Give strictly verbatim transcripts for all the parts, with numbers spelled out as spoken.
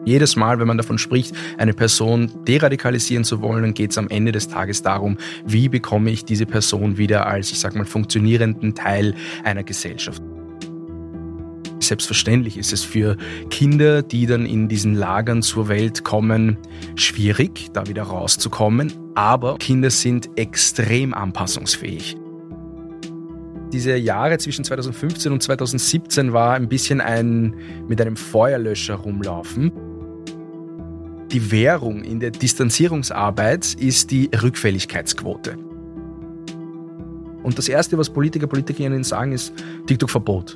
Jedes Mal, wenn man davon spricht, eine Person deradikalisieren zu wollen, dann geht es am Ende des Tages darum, wie bekomme ich diese Person wieder als, ich sag mal, funktionierenden Teil einer Gesellschaft. Selbstverständlich ist es für Kinder, die dann in diesen Lagern zur Welt kommen, schwierig, da wieder rauszukommen. Aber Kinder sind extrem anpassungsfähig. Diese Jahre zwischen zweitausendfünfzehn und zweitausendsiebzehn war ein bisschen ein mit einem Feuerlöscher rumlaufen. Die Währung in der Distanzierungsarbeit ist die Rückfälligkeitsquote. Und das Erste, was Politiker, Politikerinnen sagen, ist TikTok-Verbot.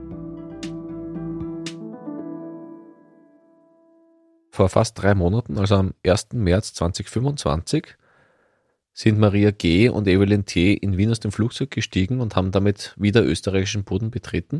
Vor fast drei Monaten, also am ersten März zweitausendfünfundzwanzig, sind Maria G. und Evelyn T. in Wien aus dem Flugzeug gestiegen und haben damit wieder österreichischen Boden betreten,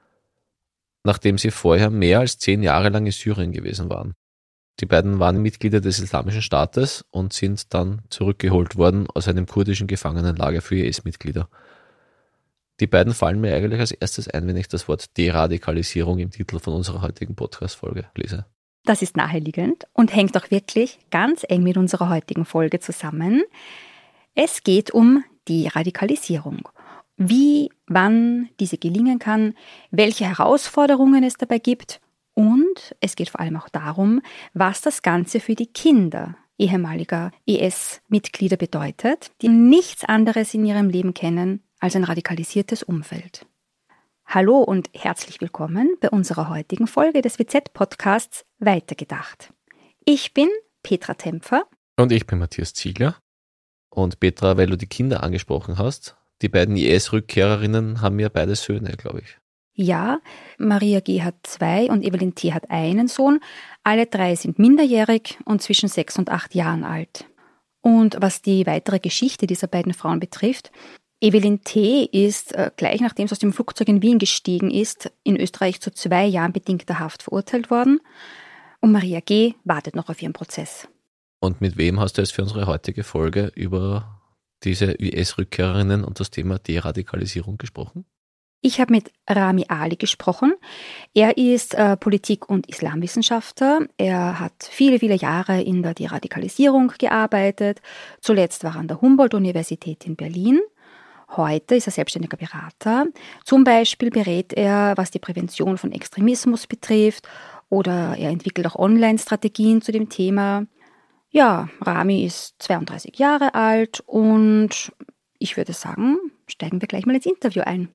nachdem sie vorher mehr als zehn Jahre lang in Syrien gewesen waren. Die beiden waren Mitglieder des Islamischen Staates und sind dann zurückgeholt worden aus einem kurdischen Gefangenenlager für I S-Mitglieder. Die beiden fallen mir eigentlich als erstes ein, wenn ich das Wort Deradikalisierung im Titel von unserer heutigen Podcast-Folge lese. Das ist naheliegend und hängt auch wirklich ganz eng mit unserer heutigen Folge zusammen. Es geht um die Radikalisierung. Wie, wann diese gelingen kann, welche Herausforderungen es dabei gibt und es geht vor allem auch darum, was das Ganze für die Kinder ehemaliger I S-Mitglieder bedeutet, die nichts anderes in ihrem Leben kennen als ein radikalisiertes Umfeld. Hallo und herzlich willkommen bei unserer heutigen Folge des W Z-Podcasts Weitergedacht. Ich bin Petra Tempfer. Und ich bin Matthias Ziegler. Und Petra, weil du die Kinder angesprochen hast, die beiden I S-Rückkehrerinnen haben ja beide Söhne, glaube ich. Ja, Maria G. hat zwei und Evelyn T. hat einen Sohn. Alle drei sind minderjährig und zwischen sechs und acht Jahren alt. Und was die weitere Geschichte dieser beiden Frauen betrifft, Evelyn T. ist, äh, gleich nachdem sie aus dem Flugzeug in Wien gestiegen ist, in Österreich zu zwei Jahren bedingter Haft verurteilt worden. Und Maria G. wartet noch auf ihren Prozess. Und mit wem hast du jetzt für unsere heutige Folge über diese I S-Rückkehrerinnen und das Thema Deradikalisierung gesprochen? Ich habe mit Rami Ali gesprochen. Er ist äh, Politik- und Islamwissenschaftler. Er hat viele, viele Jahre in der Deradikalisierung gearbeitet. Zuletzt war er an der Humboldt-Universität in Berlin. Heute ist er selbstständiger Berater. Zum Beispiel berät er, was die Prävention von Extremismus betrifft, oder er entwickelt auch Online-Strategien zu dem Thema. Ja, Rami ist zweiunddreißig Jahre alt und ich würde sagen, steigen wir gleich mal ins Interview ein.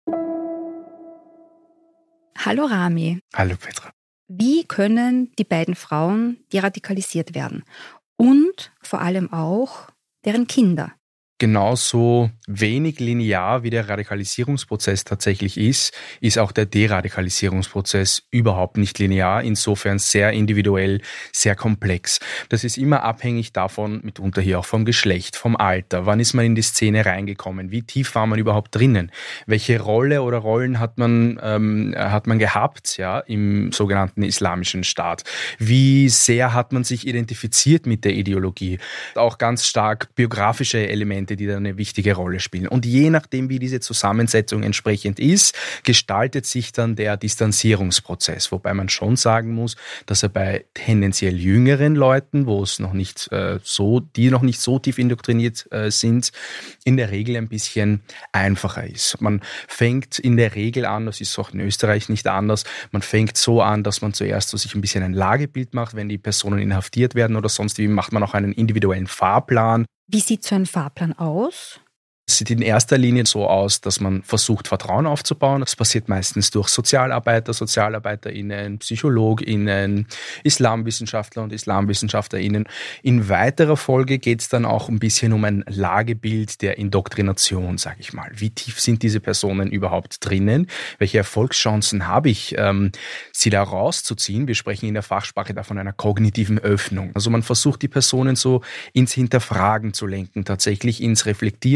Hallo Rami. Hallo Petra. Wie können die beiden Frauen deradikalisiert werden? Und vor allem auch deren Kinder? Genauso wenig linear wie der Radikalisierungsprozess tatsächlich ist, ist auch der Deradikalisierungsprozess überhaupt nicht linear, insofern sehr individuell, sehr komplex. Das ist immer abhängig davon, mitunter hier auch vom Geschlecht, vom Alter, wann ist man in die Szene reingekommen, wie tief war man überhaupt drinnen, welche Rolle oder Rollen hat man, ähm, hat man gehabt, ja, im sogenannten Islamischen Staat, wie sehr hat man sich identifiziert mit der Ideologie, auch ganz stark biografische Elemente, die da eine wichtige Rolle spielen. Und je nachdem, wie diese Zusammensetzung entsprechend ist, gestaltet sich dann der Distanzierungsprozess. Wobei man schon sagen muss, dass er bei tendenziell jüngeren Leuten, wo es noch nicht äh, so, die noch nicht so tief indoktriniert äh, sind, in der Regel ein bisschen einfacher ist. Man fängt in der Regel an, das ist auch in Österreich nicht anders, man fängt so an, dass man zuerst so sich ein bisschen ein Lagebild macht, wenn die Personen inhaftiert werden oder sonst wie, macht man auch einen individuellen Fahrplan. Wie sieht so ein Fahrplan aus? Es sieht in erster Linie so aus, dass man versucht, Vertrauen aufzubauen. Das passiert meistens durch Sozialarbeiter, SozialarbeiterInnen, PsychologInnen, Islamwissenschaftler und IslamwissenschaftlerInnen. In weiterer Folge geht es dann auch ein bisschen um ein Lagebild der Indoktrination, sage ich mal. Wie tief sind diese Personen überhaupt drinnen? Welche Erfolgschancen habe ich, ähm, sie da rauszuziehen? Wir sprechen in der Fachsprache davon einer kognitiven Öffnung. Also man versucht, die Personen so ins Hinterfragen zu lenken, tatsächlich ins Reflektieren zu lenken,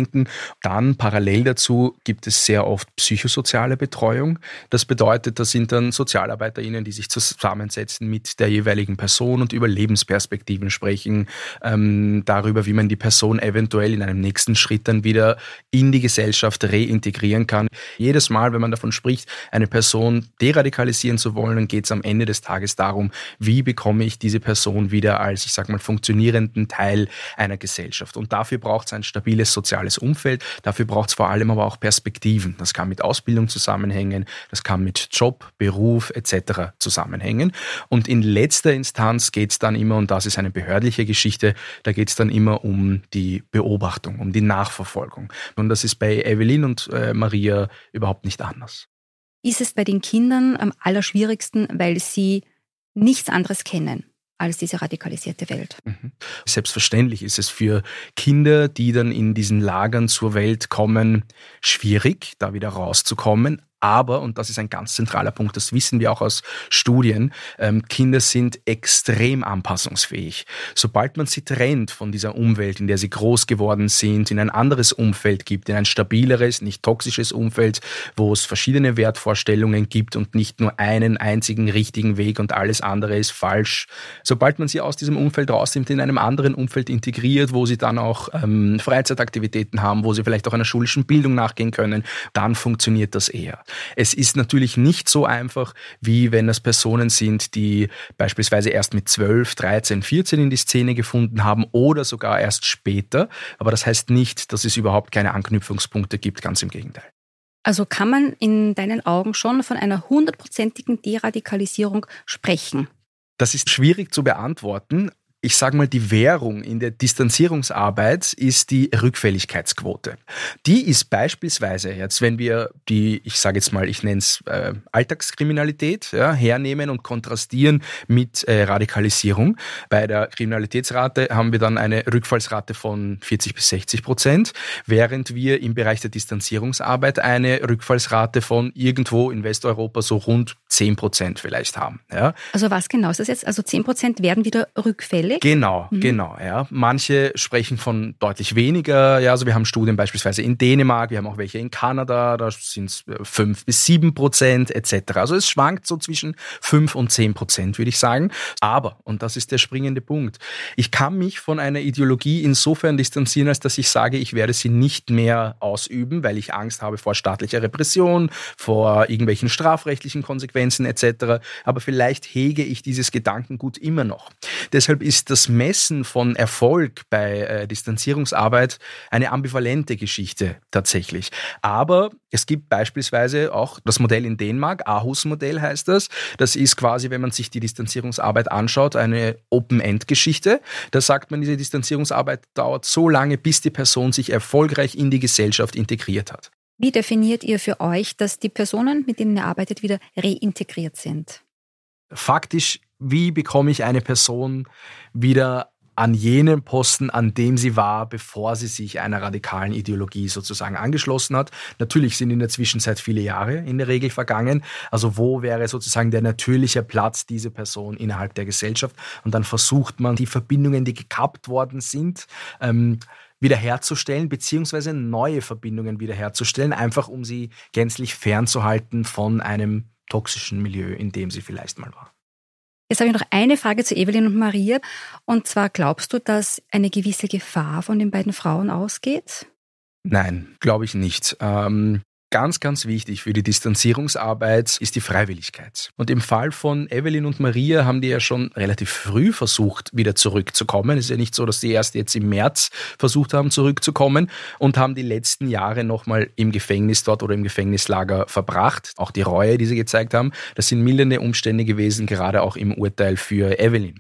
finden. Dann parallel dazu gibt es sehr oft psychosoziale Betreuung. Das bedeutet, da sind dann SozialarbeiterInnen, die sich zusammensetzen mit der jeweiligen Person und über Lebensperspektiven sprechen, ähm, darüber, wie man die Person eventuell in einem nächsten Schritt dann wieder in die Gesellschaft reintegrieren kann. Jedes Mal, wenn man davon spricht, eine Person deradikalisieren zu wollen, dann geht es am Ende des Tages darum, wie bekomme ich diese Person wieder als, ich sag mal, funktionierenden Teil einer Gesellschaft. Und dafür braucht es ein stabiles soziales Umfeld, dafür braucht es vor allem aber auch Perspektiven. Das kann mit Ausbildung zusammenhängen, das kann mit Job, Beruf et cetera zusammenhängen. Und in letzter Instanz geht es dann immer, und das ist eine behördliche Geschichte, da geht es dann immer um die Beobachtung, um die Nachverfolgung. Und das ist bei Evelyn und äh, Maria überhaupt nicht anders. Ist es bei den Kindern am allerschwierigsten, weil sie nichts anderes kennen als diese radikalisierte Welt? Mhm. Selbstverständlich ist es für Kinder, die dann in diesen Lagern zur Welt kommen, schwierig, da wieder rauszukommen. Aber, und das ist ein ganz zentraler Punkt, das wissen wir auch aus Studien, ähm, Kinder sind extrem anpassungsfähig. Sobald man sie trennt von dieser Umwelt, in der sie groß geworden sind, in ein anderes Umfeld gibt, in ein stabileres, nicht toxisches Umfeld, wo es verschiedene Wertvorstellungen gibt und nicht nur einen einzigen richtigen Weg und alles andere ist falsch. Sobald man sie aus diesem Umfeld rausnimmt, in einem anderen Umfeld integriert, wo sie dann auch ähm, Freizeitaktivitäten haben, wo sie vielleicht auch einer schulischen Bildung nachgehen können, dann funktioniert das eher. Es ist natürlich nicht so einfach, wie wenn das Personen sind, die beispielsweise erst mit zwölf, dreizehn, vierzehn in die Szene gefunden haben oder sogar erst später. Aber das heißt nicht, dass es überhaupt keine Anknüpfungspunkte gibt, ganz im Gegenteil. Also kann man in deinen Augen schon von einer hundertprozentigen Deradikalisierung sprechen? Das ist schwierig zu beantworten. Ich sage mal, die Währung in der Distanzierungsarbeit ist die Rückfälligkeitsquote. Die ist beispielsweise jetzt, wenn wir die, ich sage jetzt mal, ich nenne es äh, Alltagskriminalität, ja, hernehmen und kontrastieren mit äh, Radikalisierung. Bei der Kriminalitätsrate haben wir dann eine Rückfallsrate von vierzig bis sechzig Prozent, während wir im Bereich der Distanzierungsarbeit eine Rückfallsrate von irgendwo in Westeuropa so rund zehn Prozent vielleicht haben. Ja. Also was genau ist das jetzt? Also zehn Prozent werden wieder rückfällig? Genau, mhm. genau. Ja. Manche sprechen von deutlich weniger. Ja, also wir haben Studien beispielsweise in Dänemark, wir haben auch welche in Kanada, da sind es fünf bis sieben Prozent et cetera. Also es schwankt so zwischen fünf und zehn Prozent, würde ich sagen. Aber, und das ist der springende Punkt, ich kann mich von einer Ideologie insofern distanzieren, als dass ich sage, ich werde sie nicht mehr ausüben, weil ich Angst habe vor staatlicher Repression, vor irgendwelchen strafrechtlichen Konsequenzen et cetera. Aber vielleicht hege ich dieses Gedankengut immer noch. Deshalb ist das Messen von Erfolg bei äh, Distanzierungsarbeit eine ambivalente Geschichte tatsächlich. Aber es gibt beispielsweise auch das Modell in Dänemark, Aarhus-Modell heißt das. Das ist quasi, wenn man sich die Distanzierungsarbeit anschaut, eine Open-End-Geschichte. Da sagt man, diese Distanzierungsarbeit dauert so lange, bis die Person sich erfolgreich in die Gesellschaft integriert hat. Wie definiert ihr für euch, dass die Personen, mit denen ihr arbeitet, wieder reintegriert sind? Faktisch, wie bekomme ich eine Person wieder an jenen Posten, an dem sie war, bevor sie sich einer radikalen Ideologie sozusagen angeschlossen hat? Natürlich sind in der Zwischenzeit viele Jahre in der Regel vergangen. Also wo wäre sozusagen der natürliche Platz dieser Person innerhalb der Gesellschaft? Und dann versucht man, die Verbindungen, die gekappt worden sind, ähm, wiederherzustellen, beziehungsweise neue Verbindungen wiederherzustellen, einfach um sie gänzlich fernzuhalten von einem toxischen Milieu, in dem sie vielleicht mal war. Jetzt habe ich noch eine Frage zu Evelyn und Maria. Und zwar, glaubst du, dass eine gewisse Gefahr von den beiden Frauen ausgeht? Nein, glaube ich nicht. Ähm, ganz, ganz wichtig für die Distanzierungsarbeit ist die Freiwilligkeit. Und im Fall von Evelyn und Maria haben die ja schon relativ früh versucht, wieder zurückzukommen. Es ist ja nicht so, dass die erst jetzt im März versucht haben, zurückzukommen und haben die letzten Jahre nochmal im Gefängnis dort oder im Gefängnislager verbracht. Auch die Reue, die sie gezeigt haben, das sind mildernde Umstände gewesen, gerade auch im Urteil für Evelyn.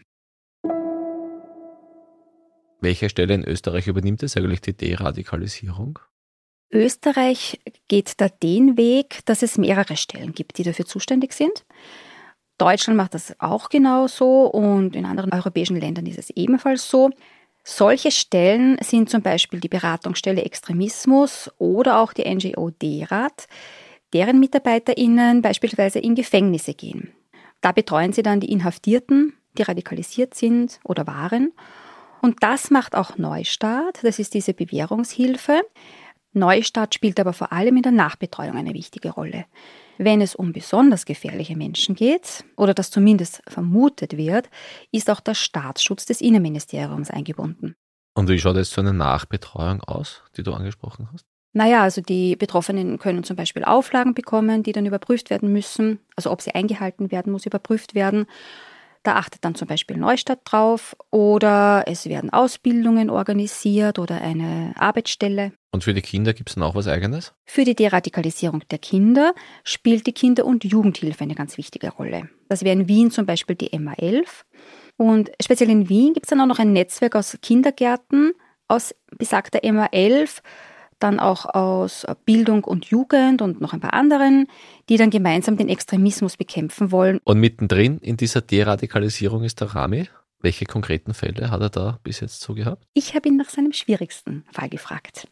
Welche Stelle in Österreich übernimmt es eigentlich die Deradikalisierung? Österreich geht da den Weg, dass es mehrere Stellen gibt, die dafür zuständig sind. Deutschland macht das auch genauso und in anderen europäischen Ländern ist es ebenfalls so. Solche Stellen sind zum Beispiel die Beratungsstelle Extremismus oder auch die N G O DERAD, deren MitarbeiterInnen beispielsweise in Gefängnisse gehen. Da betreuen sie dann die Inhaftierten, die radikalisiert sind oder waren. Und das macht auch Neustart, das ist diese Bewährungshilfe. Neustart spielt aber vor allem in der Nachbetreuung eine wichtige Rolle. Wenn es um besonders gefährliche Menschen geht, oder das zumindest vermutet wird, ist auch der Staatsschutz des Innenministeriums eingebunden. Und wie schaut jetzt so eine Nachbetreuung aus, die du angesprochen hast? Naja, also die Betroffenen können zum Beispiel Auflagen bekommen, die dann überprüft werden müssen. Also ob sie eingehalten werden, muss überprüft werden. Da achtet dann zum Beispiel Neustart drauf oder es werden Ausbildungen organisiert oder eine Arbeitsstelle. Und für die Kinder gibt es dann auch was Eigenes? Für die Deradikalisierung der Kinder spielt die Kinder- und Jugendhilfe eine ganz wichtige Rolle. Das wäre in Wien zum Beispiel die M A elf. Und speziell in Wien gibt es dann auch noch ein Netzwerk aus Kindergärten, aus besagter M A elf, dann auch aus Bildung und Jugend und noch ein paar anderen, die dann gemeinsam den Extremismus bekämpfen wollen. Und mittendrin in dieser Deradikalisierung ist der Rami. Welche konkreten Fälle hat er da bis jetzt so gehabt? Ich habe ihn nach seinem schwierigsten Fall gefragt.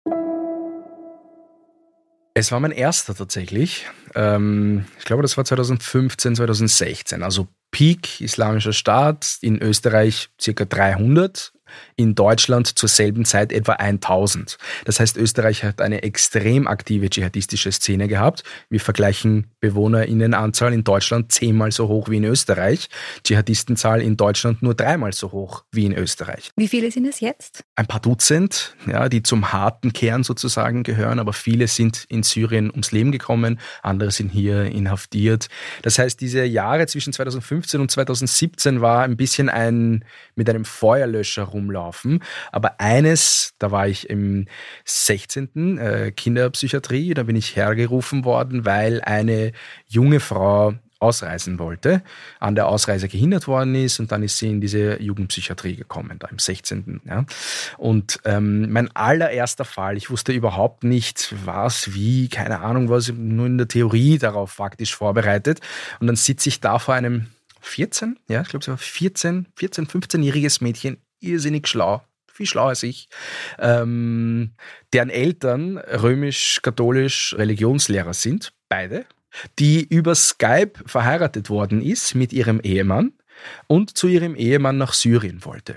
Es war mein erster tatsächlich. Ähm, ich glaube, das war zweitausendfünfzehn, zweitausendsechzehn. Also Peak Islamischer Staat, in Österreich circa dreihundert, in Deutschland zur selben Zeit etwa tausend. Das heißt, Österreich hat eine extrem aktive dschihadistische Szene gehabt. Wir vergleichen BewohnerInnenanzahl in Deutschland zehnmal so hoch wie in Österreich. Dschihadistenzahl in Deutschland nur dreimal so hoch wie in Österreich. Wie viele sind es jetzt? Ein paar Dutzend, ja, die zum harten Kern sozusagen gehören, aber viele sind in Syrien ums Leben gekommen, andere sind hier inhaftiert. Das heißt, diese Jahre zwischen zweitausendfünfzehn und zweitausendsiebzehn war ein bisschen ein mit einem Feuerlöscher rumlaufen. Aber eines, da war ich im sechzehnten Äh, Kinderpsychiatrie, da bin ich hergerufen worden, weil eine junge Frau ausreisen wollte, an der Ausreise gehindert worden ist und dann ist sie in diese Jugendpsychiatrie gekommen, da im sechzehnten Ja. Und ähm, mein allererster Fall, ich wusste überhaupt nicht, was, wie, keine Ahnung, was, nur in der Theorie darauf faktisch vorbereitet. Und dann sitze ich da vor einem vierzehn, ja, ich glaube, es war vierzehn, vierzehn, fünfzehnjähriges Mädchen, irrsinnig schlau, viel schlauer als ich, ähm, deren Eltern römisch-katholisch Religionslehrer sind, beide, die über Skype verheiratet worden ist mit ihrem Ehemann und zu ihrem Ehemann nach Syrien wollte.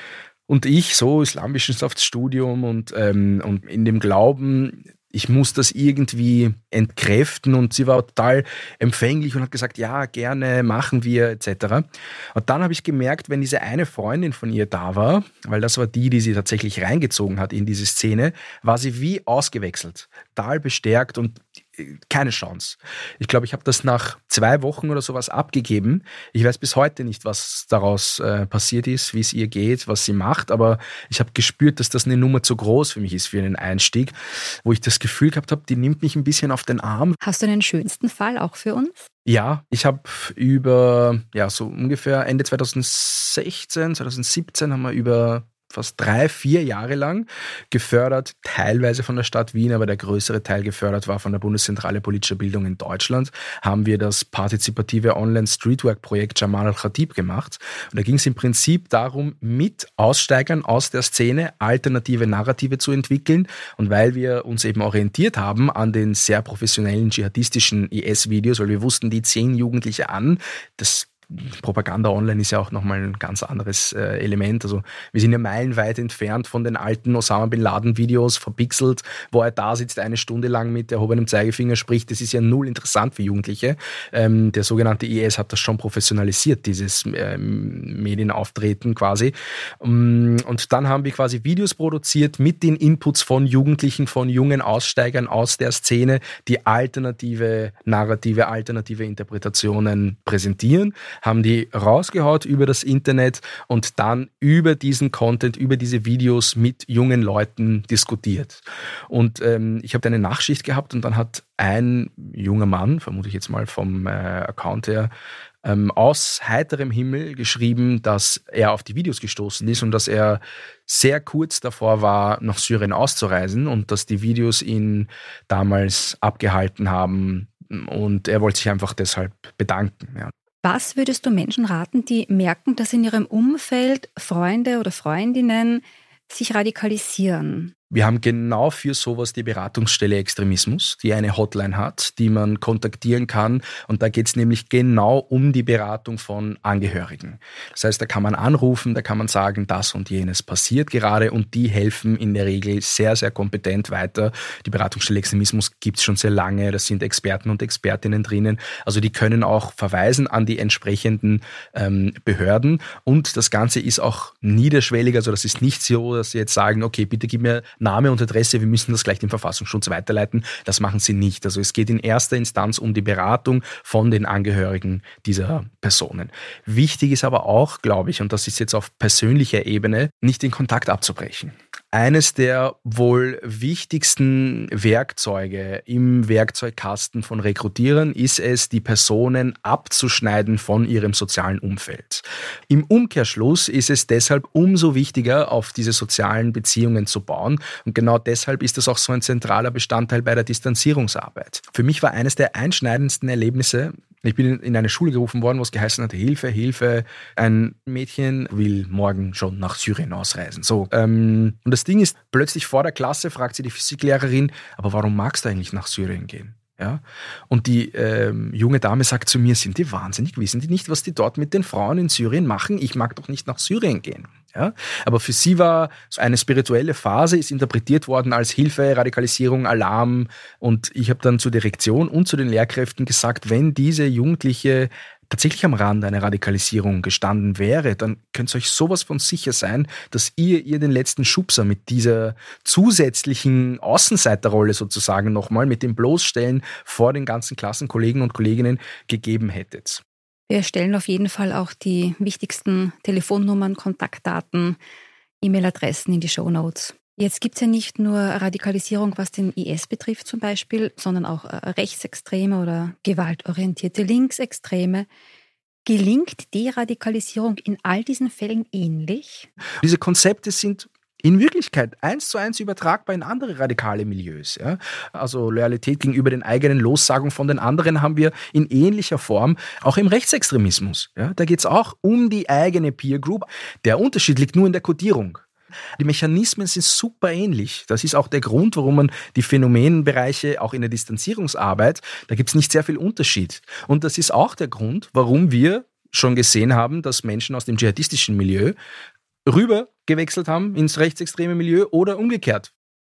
Und ich, so Islamwissenschaftsstudium und, ähm, und in dem Glauben, ich muss das irgendwie entkräften, und sie war total empfänglich und hat gesagt, ja, gerne, machen wir, et cetera. Und dann habe ich gemerkt, wenn diese eine Freundin von ihr da war, weil das war die, die sie tatsächlich reingezogen hat in diese Szene, war sie wie ausgewechselt, total bestärkt und keine Chance. Ich glaube, ich habe das nach zwei Wochen oder sowas abgegeben. Ich weiß bis heute nicht, was daraus äh, passiert ist, wie es ihr geht, was sie macht, aber ich habe gespürt, dass das eine Nummer zu groß für mich ist für einen Einstieg, wo ich das Gefühl gehabt habe, die nimmt mich ein bisschen auf den Arm. Hast du einen schönsten Fall auch für uns? Ja, ich habe über, ja, so ungefähr Ende zweitausendsechzehn, zweitausendsiebzehn haben wir über fast drei, vier Jahre lang gefördert, teilweise von der Stadt Wien, aber der größere Teil gefördert war von der Bundeszentrale politischer Bildung in Deutschland, haben wir das partizipative Online-Streetwork-Projekt Jamal al-Khatib gemacht. Und da ging es im Prinzip darum, mit Aussteigern aus der Szene alternative Narrative zu entwickeln. Und weil wir uns eben orientiert haben an den sehr professionellen dschihadistischen I S-Videos, weil wir wussten, die ziehen Jugendliche an, das Propaganda online ist ja auch nochmal ein ganz anderes äh, Element. Also wir sind ja meilenweit entfernt von den alten Osama Bin Laden Videos, verpixelt, wo er da sitzt, eine Stunde lang mit erhobenem Zeigefinger spricht. Das ist ja null interessant für Jugendliche. Ähm, der sogenannte I S hat das schon professionalisiert, dieses ähm, Medienauftreten quasi. Um, und dann haben wir quasi Videos produziert mit den Inputs von Jugendlichen, von jungen Aussteigern aus der Szene, die alternative Narrative, alternative Interpretationen präsentieren, haben die rausgehaut über das Internet und dann über diesen Content, über diese Videos mit jungen Leuten diskutiert. Und ähm, ich habe eine Nachschicht gehabt und dann hat ein junger Mann, vermute ich jetzt mal vom äh, Account her, ähm, aus heiterem Himmel geschrieben, dass er auf die Videos gestoßen ist und dass er sehr kurz davor war, nach Syrien auszureisen und dass die Videos ihn damals abgehalten haben und er wollte sich einfach deshalb bedanken. Ja. Was würdest du Menschen raten, die merken, dass in ihrem Umfeld Freunde oder Freundinnen sich radikalisieren? Wir haben genau für sowas die Beratungsstelle Extremismus, die eine Hotline hat, die man kontaktieren kann. Und da geht es nämlich genau um die Beratung von Angehörigen. Das heißt, da kann man anrufen, da kann man sagen, das und jenes passiert gerade und die helfen in der Regel sehr, sehr kompetent weiter. Die Beratungsstelle Extremismus gibt es schon sehr lange, da sind Experten und Expertinnen drinnen. Also die können auch verweisen an die entsprechenden ähm, Behörden und das Ganze ist auch niederschwellig. Also das ist nicht so, dass sie jetzt sagen, okay, bitte gib mir Name und Adresse, wir müssen das gleich dem Verfassungsschutz weiterleiten. Das machen sie nicht. Also es geht in erster Instanz um die Beratung von den Angehörigen dieser Personen. Wichtig ist aber auch, glaube ich, und das ist jetzt auf persönlicher Ebene, nicht den Kontakt abzubrechen. Eines der wohl wichtigsten Werkzeuge im Werkzeugkasten von Rekrutierern ist es, die Personen abzuschneiden von ihrem sozialen Umfeld. Im Umkehrschluss ist es deshalb umso wichtiger, auf diese sozialen Beziehungen zu bauen. Und genau deshalb ist das auch so ein zentraler Bestandteil bei der Distanzierungsarbeit. Für mich war eines der einschneidendsten Erlebnisse, ich bin in eine Schule gerufen worden, wo es geheißen hat, Hilfe, Hilfe, ein Mädchen will morgen schon nach Syrien ausreisen. So, ähm, und das Ding ist, plötzlich vor der Klasse fragt sie die Physiklehrerin, aber warum magst du eigentlich nach Syrien gehen? Ja? Und die ähm, junge Dame sagt zu mir, sind die wahnsinnig, wissen die nicht, was die dort mit den Frauen in Syrien machen? Ich mag doch nicht nach Syrien gehen. Ja? Aber für sie war so eine spirituelle Phase, ist interpretiert worden als Hilfe, Radikalisierung, Alarm. Und ich habe dann zur Direktion und zu den Lehrkräften gesagt, wenn diese Jugendliche tatsächlich am Rand einer Radikalisierung gestanden wäre, dann könnt ihr euch sowas von sicher sein, dass ihr ihr den letzten Schubser mit dieser zusätzlichen Außenseiterrolle sozusagen nochmal, mit dem Bloßstellen vor den ganzen Klassenkollegen und Kolleginnen gegeben hättet. Wir stellen auf jeden Fall auch die wichtigsten Telefonnummern, Kontaktdaten, E-Mail-Adressen in die Shownotes. Jetzt gibt es ja nicht nur Radikalisierung, was den I S betrifft zum Beispiel, sondern auch Rechtsextreme oder gewaltorientierte Linksextreme. Gelingt Deradikalisierung in all diesen Fällen ähnlich? Diese Konzepte sind in Wirklichkeit eins zu eins übertragbar in andere radikale Milieus. Ja? Also Loyalität gegenüber den eigenen, Lossagung von den anderen haben wir in ähnlicher Form auch im Rechtsextremismus. Ja? Da geht es auch um die eigene Peer Group. Der Unterschied liegt nur in der Kodierung. Die Mechanismen sind super ähnlich. Das ist auch der Grund, warum man die Phänomenbereiche auch in der Distanzierungsarbeit, da gibt es nicht sehr viel Unterschied. Und das ist auch der Grund, warum wir schon gesehen haben, dass Menschen aus dem dschihadistischen Milieu rüber gewechselt haben ins rechtsextreme Milieu oder umgekehrt.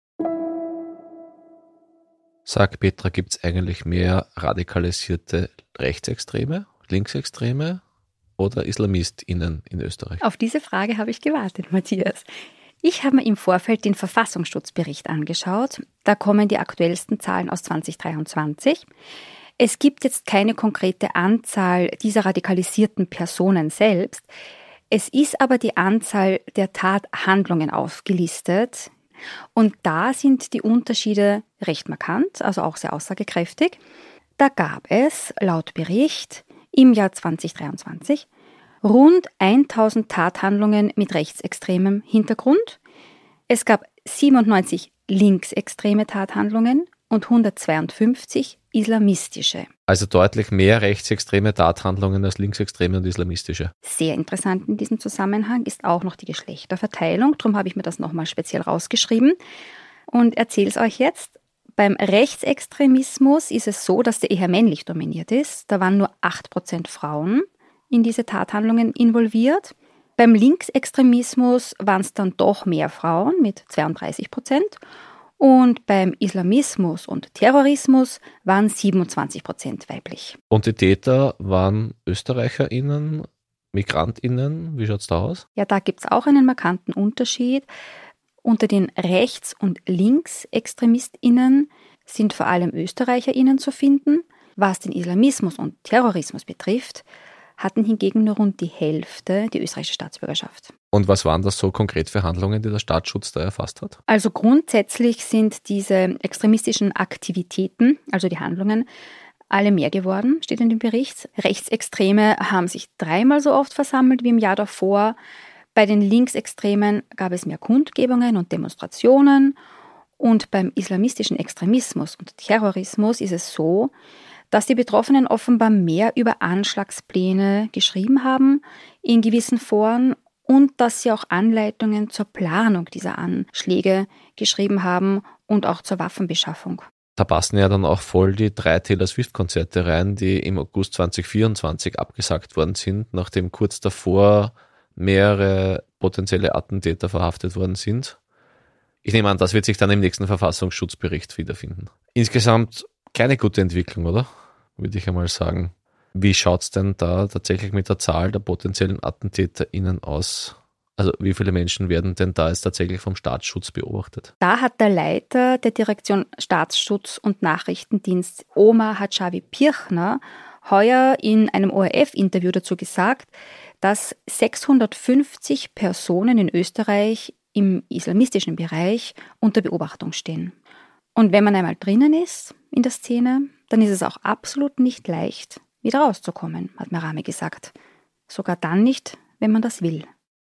Sag Petra, gibt es eigentlich mehr radikalisierte Rechtsextreme, Linksextreme oder IslamistInnen in Österreich? Auf diese Frage habe ich gewartet, Matthias. Ich habe mir im Vorfeld den Verfassungsschutzbericht angeschaut. Da kommen die aktuellsten Zahlen aus zwanzig dreiundzwanzig. Es gibt jetzt keine konkrete Anzahl dieser radikalisierten Personen selbst. Es ist aber die Anzahl der Tathandlungen aufgelistet. Und da sind die Unterschiede recht markant, also auch sehr aussagekräftig. Da gab es laut Bericht im Jahr zwanzig dreiundzwanzig rund tausend Tathandlungen mit rechtsextremem Hintergrund. Es gab siebenundneunzig linksextreme Tathandlungen und hundertzweiundfünfzig islamistische. Also deutlich mehr rechtsextreme Tathandlungen als linksextreme und islamistische. Sehr interessant in diesem Zusammenhang ist auch noch die Geschlechterverteilung. Darum habe ich mir das nochmal speziell rausgeschrieben und erzähle es euch jetzt. Beim Rechtsextremismus ist es so, dass der eher männlich dominiert ist. Da waren nur acht Prozent Frauen in diese Tathandlungen involviert. Beim Linksextremismus waren es dann doch mehr Frauen mit zweiunddreißig Prozent. Und beim Islamismus und Terrorismus waren siebenundzwanzig Prozent weiblich. Und die Täter waren ÖsterreicherInnen, MigrantInnen? Wie schaut es da aus? Ja, da gibt es auch einen markanten Unterschied. Unter den Rechts- und LinksextremistInnen sind vor allem ÖsterreicherInnen zu finden. Was den Islamismus und Terrorismus betrifft, hatten hingegen nur rund die Hälfte die österreichische Staatsbürgerschaft. Und was waren das so konkret für Handlungen, die der Staatsschutz da erfasst hat? Also grundsätzlich sind diese extremistischen Aktivitäten, also die Handlungen, alle mehr geworden, steht in dem Bericht. Rechtsextreme haben sich dreimal so oft versammelt wie im Jahr davor. Bei den Linksextremen gab es mehr Kundgebungen und Demonstrationen. Und beim islamistischen Extremismus und Terrorismus ist es so, dass die Betroffenen offenbar mehr über Anschlagspläne geschrieben haben in gewissen Foren und dass sie auch Anleitungen zur Planung dieser Anschläge geschrieben haben und auch zur Waffenbeschaffung. Da passen ja dann auch voll die drei Taylor Swift-Konzerte rein, die im August zwanzig vierundzwanzig abgesagt worden sind, nachdem kurz davor mehrere potenzielle Attentäter verhaftet worden sind. Ich nehme an, das wird sich dann im nächsten Verfassungsschutzbericht wiederfinden. Insgesamt keine gute Entwicklung, oder? Würde ich einmal sagen. Wie schaut es denn da tatsächlich mit der Zahl der potenziellen AttentäterInnen aus? Also wie viele Menschen werden denn da jetzt tatsächlich vom Staatsschutz beobachtet? Da hat der Leiter der Direktion Staatsschutz und Nachrichtendienst, Omar Hadjavi-Pirchner, heuer in einem O R F-Interview dazu gesagt, dass sechshundertfünfzig Personen in Österreich im islamistischen Bereich unter Beobachtung stehen. Und wenn man einmal drinnen ist in der Szene, dann ist es auch absolut nicht leicht, wieder rauszukommen, hat Merami gesagt. Sogar dann nicht, wenn man das will.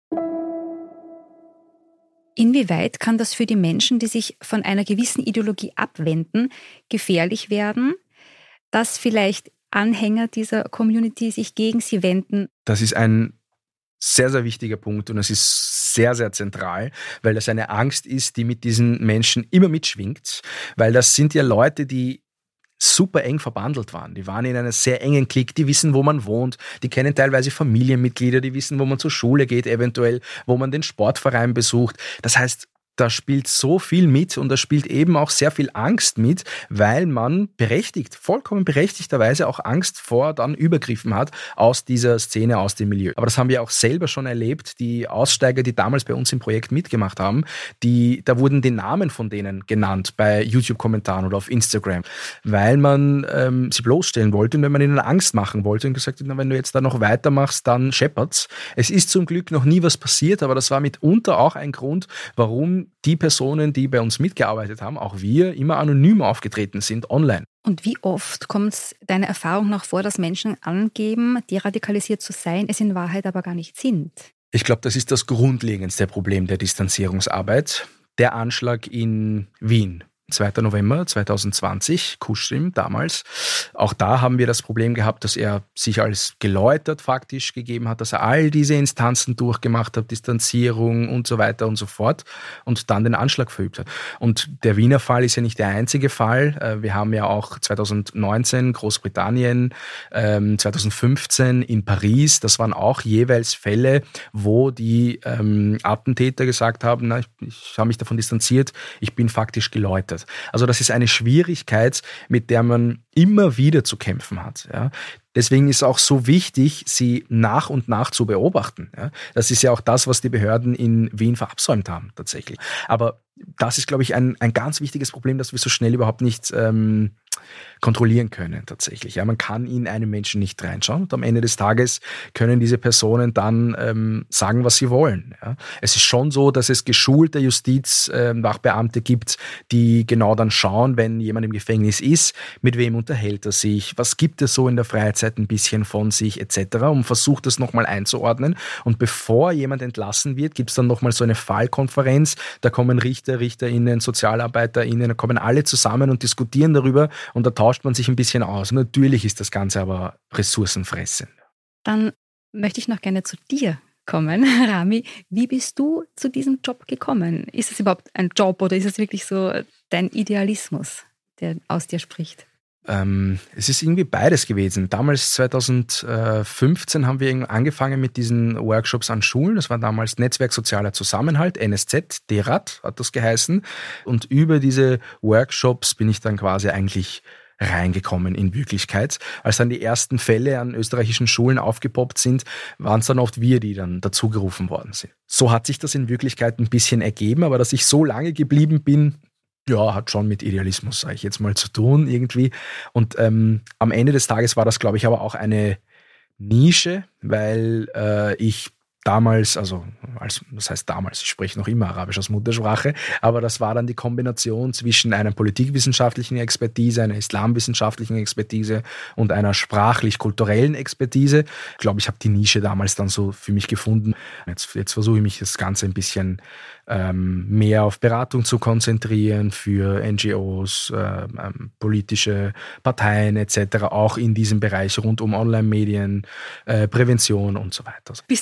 Inwieweit kann das für die Menschen, die sich von einer gewissen Ideologie abwenden, gefährlich werden, dass vielleicht Anhänger dieser Community sich gegen sie wenden? Das ist ein sehr, sehr wichtiger Punkt und es ist sehr, sehr zentral, weil das eine Angst ist, die mit diesen Menschen immer mitschwingt, weil das sind ja Leute, die super eng verbandelt waren. Die waren in einer sehr engen Clique, die wissen, wo man wohnt, die kennen teilweise Familienmitglieder, die wissen, wo man zur Schule geht eventuell, wo man den Sportverein besucht. Das heißt, da spielt so viel mit und da spielt eben auch sehr viel Angst mit, weil man berechtigt, vollkommen berechtigterweise auch Angst vor dann Übergriffen hat aus dieser Szene, aus dem Milieu. Aber das haben wir auch selber schon erlebt. Die Aussteiger, die damals bei uns im Projekt mitgemacht haben, die, da wurden die Namen von denen genannt bei YouTube-Kommentaren oder auf Instagram, weil man ähm, sie bloßstellen wollte und wenn man ihnen Angst machen wollte und gesagt hat, na, wenn du jetzt da noch weitermachst, dann scheppert's. Es ist zum Glück noch nie was passiert, aber das war mitunter auch ein Grund, warum die Personen, die bei uns mitgearbeitet haben, auch wir, immer anonym aufgetreten sind online. Und wie oft kommt es deiner Erfahrung nach vor, dass Menschen angeben, deradikalisiert zu sein, es in Wahrheit aber gar nicht sind? Ich glaube, das ist das grundlegendste Problem der Distanzierungsarbeit. Der Anschlag in Wien. zweiter November zweitausendzwanzig, Kustrim damals. Auch da haben wir das Problem gehabt, dass er sich als geläutert faktisch gegeben hat, dass er all diese Instanzen durchgemacht hat, Distanzierung und so weiter und so fort und dann den Anschlag verübt hat. Und der Wiener Fall ist ja nicht der einzige Fall. Wir haben ja auch zweitausendneunzehn Großbritannien, zweitausendfünfzehn in Paris. Das waren auch jeweils Fälle, wo die Attentäter gesagt haben, na, ich, ich habe mich davon distanziert, ich bin faktisch geläutert. Also das ist eine Schwierigkeit, mit der man immer wieder zu kämpfen hat. Ja. Deswegen ist es auch so wichtig, sie nach und nach zu beobachten. Ja. Das ist ja auch das, was die Behörden in Wien verabsäumt haben tatsächlich. Aber das ist, glaube ich, ein, ein ganz wichtiges Problem, das wir so schnell überhaupt nicht ähm, kontrollieren können tatsächlich. Ja, man kann in einen Menschen nicht reinschauen und am Ende des Tages können diese Personen dann ähm, sagen, was sie wollen. Ja. Es ist schon so, dass es geschulte Justizwachbeamte äh, gibt, die genau dann schauen, wenn jemand im Gefängnis ist, mit wem unterhält er sich, was gibt er so in der Freizeit ein bisschen von sich et cetera und versucht das nochmal einzuordnen. Und bevor jemand entlassen wird, gibt es dann nochmal so eine Fallkonferenz, da kommen Richter, RichterInnen, SozialarbeiterInnen, da kommen alle zusammen und diskutieren darüber und da tauscht man sich ein bisschen aus. Natürlich ist das Ganze aber ressourcenfressend. Dann möchte ich noch gerne zu dir kommen, Rami. Wie bist du zu diesem Job gekommen? Ist es überhaupt ein Job oder ist es wirklich so dein Idealismus, der aus dir spricht? Ähm, es ist irgendwie beides gewesen. Damals zweitausendfünfzehn haben wir angefangen mit diesen Workshops an Schulen. Das war damals Netzwerk Sozialer Zusammenhalt, N S Z, D R A T hat das geheißen. Und über diese Workshops bin ich dann quasi eigentlich reingekommen in Wirklichkeit. Als dann die ersten Fälle an österreichischen Schulen aufgepoppt sind, waren es dann oft wir, die dann dazugerufen worden sind. So hat sich das in Wirklichkeit ein bisschen ergeben, aber dass ich so lange geblieben bin, ja, hat schon mit Idealismus, sage ich jetzt mal, zu tun irgendwie. Und ähm, am Ende des Tages war das, glaube ich, aber auch eine Nische, weil äh, ich damals, also als, das heißt damals, ich spreche noch immer Arabisch als Muttersprache, aber das war dann die Kombination zwischen einer politikwissenschaftlichen Expertise, einer islamwissenschaftlichen Expertise und einer sprachlich-kulturellen Expertise. Ich glaube, ich habe die Nische damals dann so für mich gefunden. Jetzt, jetzt versuche ich mich das Ganze ein bisschen ähm, mehr auf Beratung zu konzentrieren für N G Os, äh, ähm, politische Parteien et cetera, auch in diesem Bereich rund um Online-Medien, äh, Prävention und so weiter. Bist du dann selbstständig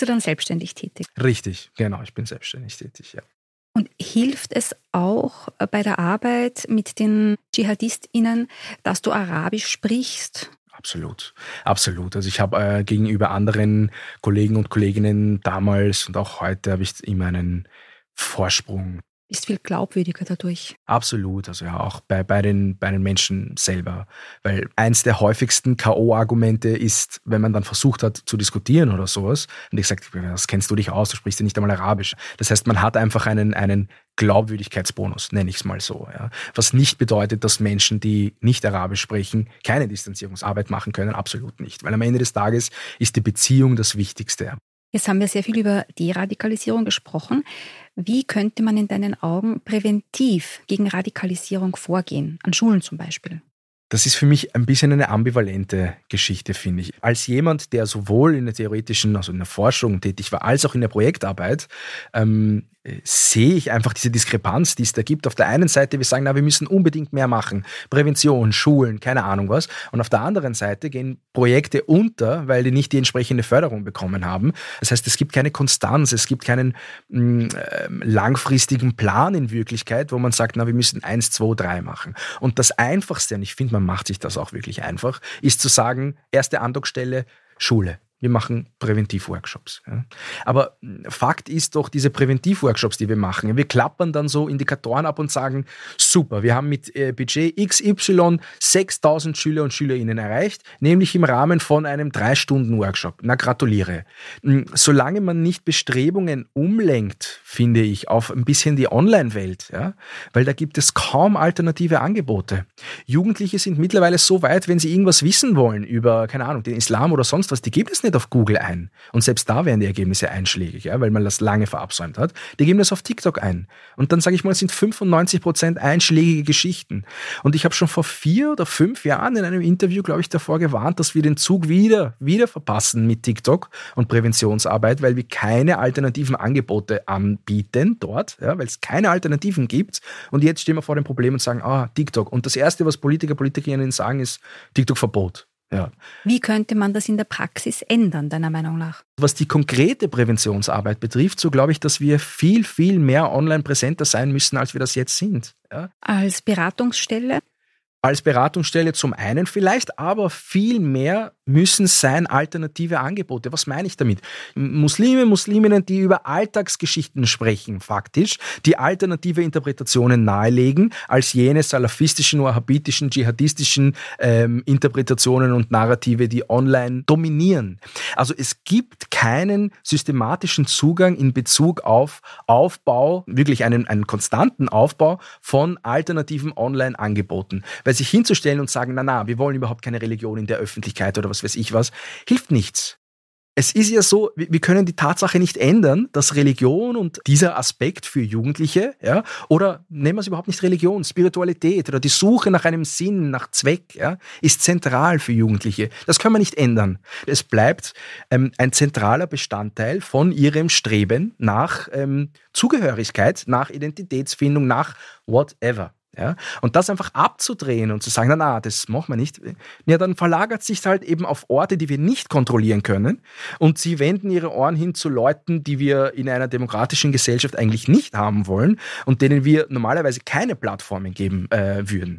selbstständig tätig. Richtig, genau, ich bin selbstständig tätig, ja. Und hilft es auch bei der Arbeit mit den DschihadistInnen, dass du Arabisch sprichst? Absolut, absolut. Also ich habe äh, gegenüber anderen Kollegen und Kolleginnen damals und auch heute habe ich immer einen Vorsprung. Bist viel glaubwürdiger dadurch. Absolut, also ja, auch bei, bei, den, bei den Menschen selber. Weil eins der häufigsten K O-Argumente ist, wenn man dann versucht hat zu diskutieren oder sowas, und ich sage, das kennst du dich aus, du sprichst ja nicht einmal Arabisch. Das heißt, man hat einfach einen, einen Glaubwürdigkeitsbonus, nenne ich es mal so. Ja. Was nicht bedeutet, dass Menschen, die nicht Arabisch sprechen, keine Distanzierungsarbeit machen können, absolut nicht. Weil am Ende des Tages ist die Beziehung das Wichtigste. Jetzt haben wir sehr viel über Deradikalisierung gesprochen. Wie könnte man in deinen Augen präventiv gegen Radikalisierung vorgehen, an Schulen zum Beispiel? Das ist für mich ein bisschen eine ambivalente Geschichte, finde ich. Als jemand, der sowohl in der theoretischen, also in der Forschung tätig war, als auch in der Projektarbeit, ähm, sehe ich einfach diese Diskrepanz, die es da gibt. Auf der einen Seite, wir sagen, na, wir müssen unbedingt mehr machen. Prävention, Schulen, keine Ahnung was. Und auf der anderen Seite gehen Projekte unter, weil die nicht die entsprechende Förderung bekommen haben. Das heißt, es gibt keine Konstanz, es gibt keinen mh, äh, langfristigen Plan in Wirklichkeit, wo man sagt, na, wir müssen eins, zwei, drei machen. Und das Einfachste, und ich finde, man macht sich das auch wirklich einfach, ist zu sagen, erste Andockstelle, Schule. Wir machen Präventivworkshops. Ja. Aber Fakt ist doch, diese Präventivworkshops, die wir machen, wir klappern dann so Indikatoren ab und sagen, super, wir haben mit äh, Budget X Y sechstausend Schüler und Schülerinnen erreicht, nämlich im Rahmen von einem drei Stunden Workshop. Na, gratuliere. Solange man nicht Bestrebungen umlenkt, finde ich, auf ein bisschen die Online-Welt, ja, weil da gibt es kaum alternative Angebote. Jugendliche sind mittlerweile so weit, wenn sie irgendwas wissen wollen über, keine Ahnung, den Islam oder sonst was, die gibt es nicht auf Google ein. Und selbst da werden die Ergebnisse einschlägig, ja, weil man das lange verabsäumt hat. Die geben das auf TikTok ein. Und dann sage ich mal, es sind fünfundneunzig Prozent einschlägige Geschichten. Und ich habe schon vor vier oder fünf Jahren in einem Interview, glaube ich, davor gewarnt, dass wir den Zug wieder, wieder verpassen mit TikTok und Präventionsarbeit, weil wir keine alternativen Angebote anbieten dort, ja, weil es keine Alternativen gibt. Und jetzt stehen wir vor dem Problem und sagen, ah, TikTok. Und das Erste, was Politiker, Politikerinnen sagen, ist TikTok-Verbot. Ja. Wie könnte man das in der Praxis ändern, deiner Meinung nach? Was die konkrete Präventionsarbeit betrifft, so glaube ich, dass wir viel, viel mehr online präsenter sein müssen, als wir das jetzt sind. Ja? Als Beratungsstelle? Als Beratungsstelle zum einen vielleicht, aber viel mehr müssen sein alternative Angebote. Was meine ich damit? Muslime, Musliminnen, die über Alltagsgeschichten sprechen, faktisch, die alternative Interpretationen nahelegen, als jene salafistischen, wahhabitischen, dschihadistischen ähm, Interpretationen und Narrative, die online dominieren. Also es gibt keinen systematischen Zugang in Bezug auf Aufbau, wirklich einen, einen konstanten Aufbau von alternativen Online-Angeboten. Weil sich hinzustellen und sagen, na na, wir wollen überhaupt keine Religion in der Öffentlichkeit oder was weiß ich was, hilft nichts. Es ist ja so, wir können die Tatsache nicht ändern, dass Religion und dieser Aspekt für Jugendliche, ja, oder nehmen wir es überhaupt nicht Religion, Spiritualität oder die Suche nach einem Sinn, nach Zweck, ja, ist zentral für Jugendliche. Das können wir nicht ändern. Es bleibt ähm, ein zentraler Bestandteil von ihrem Streben nach ähm, Zugehörigkeit, nach Identitätsfindung, nach whatever. Ja, und das einfach abzudrehen und zu sagen, na, na, das machen wir nicht, ja, dann verlagert sich halt eben auf Orte, die wir nicht kontrollieren können, und sie wenden ihre Ohren hin zu Leuten, die wir in einer demokratischen Gesellschaft eigentlich nicht haben wollen und denen wir normalerweise keine Plattformen geben äh, würden.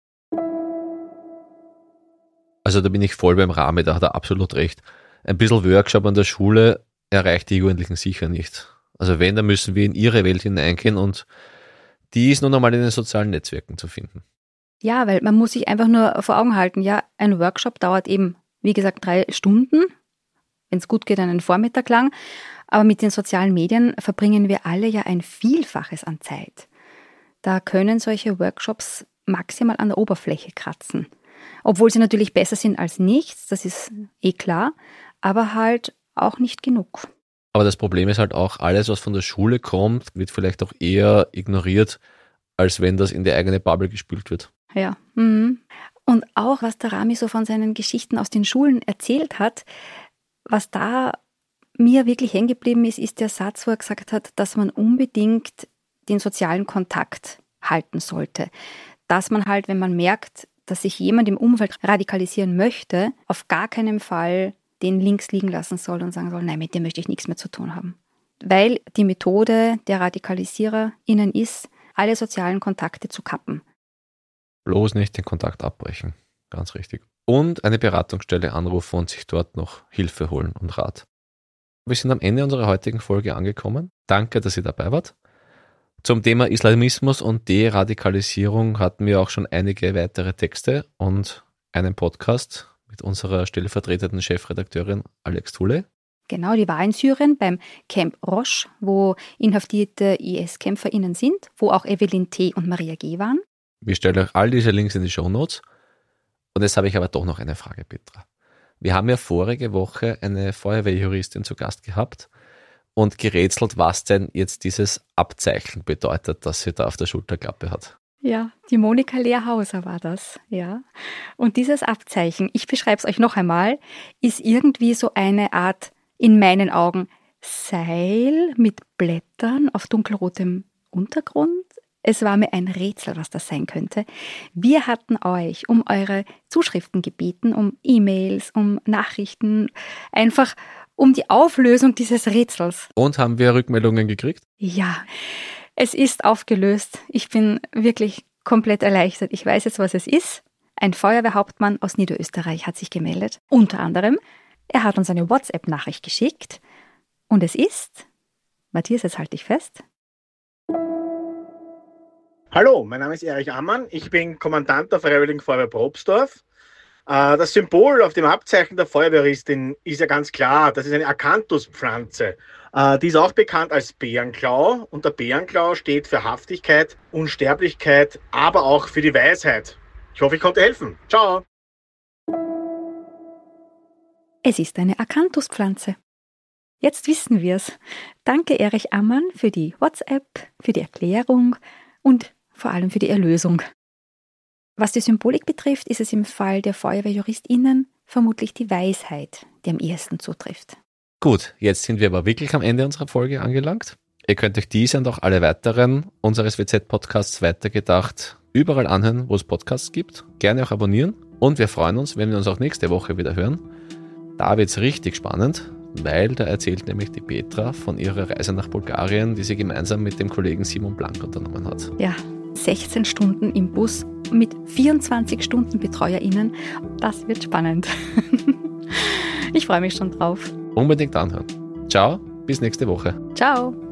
Also da bin ich voll beim Rami, da hat er absolut recht. Ein bisschen Workshop an der Schule erreicht die Jugendlichen sicher nicht. Also wenn, dann müssen wir in ihre Welt hineingehen, und die ist nun einmal in den sozialen Netzwerken zu finden. Ja, weil man muss sich einfach nur vor Augen halten, ja, ein Workshop dauert eben, wie gesagt, drei Stunden, wenn es gut geht, einen Vormittag lang, aber mit den sozialen Medien verbringen wir alle ja ein Vielfaches an Zeit. Da können solche Workshops maximal an der Oberfläche kratzen, obwohl sie natürlich besser sind als nichts, das ist eh klar, aber halt auch nicht genug. Aber das Problem ist halt auch, alles, was von der Schule kommt, wird vielleicht auch eher ignoriert, als wenn das in die eigene Bubble gespült wird. Ja. Mhm. Und auch, was der Rami so von seinen Geschichten aus den Schulen erzählt hat, was da mir wirklich hängen geblieben ist, ist der Satz, wo er gesagt hat, dass man unbedingt den sozialen Kontakt halten sollte. Dass man halt, wenn man merkt, dass sich jemand im Umfeld radikalisieren möchte, auf gar keinen Fall den links liegen lassen soll und sagen soll, nein, mit dem möchte ich nichts mehr zu tun haben. Weil die Methode der RadikalisiererInnen ist, alle sozialen Kontakte zu kappen. Bloß nicht den Kontakt abbrechen. Ganz richtig. Und eine Beratungsstelle anrufen und sich dort noch Hilfe holen und Rat. Wir sind am Ende unserer heutigen Folge angekommen. Danke, dass ihr dabei wart. Zum Thema Islamismus und Deradikalisierung hatten wir auch schon einige weitere Texte und einen Podcast mit unserer stellvertretenden Chefredakteurin Alex Thule. Genau, die war in Syrien beim Camp Roche, wo inhaftierte I S-KämpferInnen sind, wo auch Evelyn T. und Maria G. waren. Wir stellen euch all diese Links in die Shownotes. Und jetzt habe ich aber doch noch eine Frage, Petra. Wir haben ja vorige Woche eine Feuerwehrjuristin zu Gast gehabt und gerätselt, was denn jetzt dieses Abzeichen bedeutet, das sie da auf der Schulterklappe hat. Ja, die Monika Lehrhauser war das, ja. Und dieses Abzeichen, ich beschreibe es euch noch einmal, ist irgendwie so eine Art, in meinen Augen, Seil mit Blättern auf dunkelrotem Untergrund. Es war mir ein Rätsel, was das sein könnte. Wir hatten euch um eure Zuschriften gebeten, um E-Mails, um Nachrichten, einfach um die Auflösung dieses Rätsels. Und haben wir Rückmeldungen gekriegt? Ja, es ist aufgelöst. Ich bin wirklich komplett erleichtert. Ich weiß jetzt, was es ist. Ein Feuerwehrhauptmann aus Niederösterreich hat sich gemeldet. Unter anderem, er hat uns eine WhatsApp-Nachricht geschickt. Und es ist, Matthias, jetzt halte ich fest. Hallo, mein Name ist Erich Ammann. Ich bin Kommandant der Freiwilligen Feuerwehr Probstorf. Das Symbol auf dem Abzeichen der Feuerwehristin ist ja ganz klar. Das ist eine Akantuspflanze. Die ist auch bekannt als Bärenklau. Und der Bärenklau steht für Haftigkeit, Unsterblichkeit, aber auch für die Weisheit. Ich hoffe, ich konnte helfen. Ciao. Es ist eine Akantuspflanze. Jetzt wissen wir es. Danke, Erich Ammann, für die WhatsApp, für die Erklärung und vor allem für die Erlösung. Was die Symbolik betrifft, ist es im Fall der FeuerwehrjuristInnen vermutlich die Weisheit, die am ehesten zutrifft. Gut, jetzt sind wir aber wirklich am Ende unserer Folge angelangt. Ihr könnt euch diese und auch alle weiteren unseres W Z-Podcasts weitergedacht überall anhören, wo es Podcasts gibt. Gerne auch abonnieren. Und wir freuen uns, wenn wir uns auch nächste Woche wieder hören. Da wird es richtig spannend, weil da erzählt nämlich die Petra von ihrer Reise nach Bulgarien, die sie gemeinsam mit dem Kollegen Simon Blank unternommen hat. Ja, sechzehn Stunden im Bus mit vierundzwanzig Stunden BetreuerInnen. Das wird spannend. Ich freue mich schon drauf. Unbedingt anhören. Ciao, bis nächste Woche. Ciao.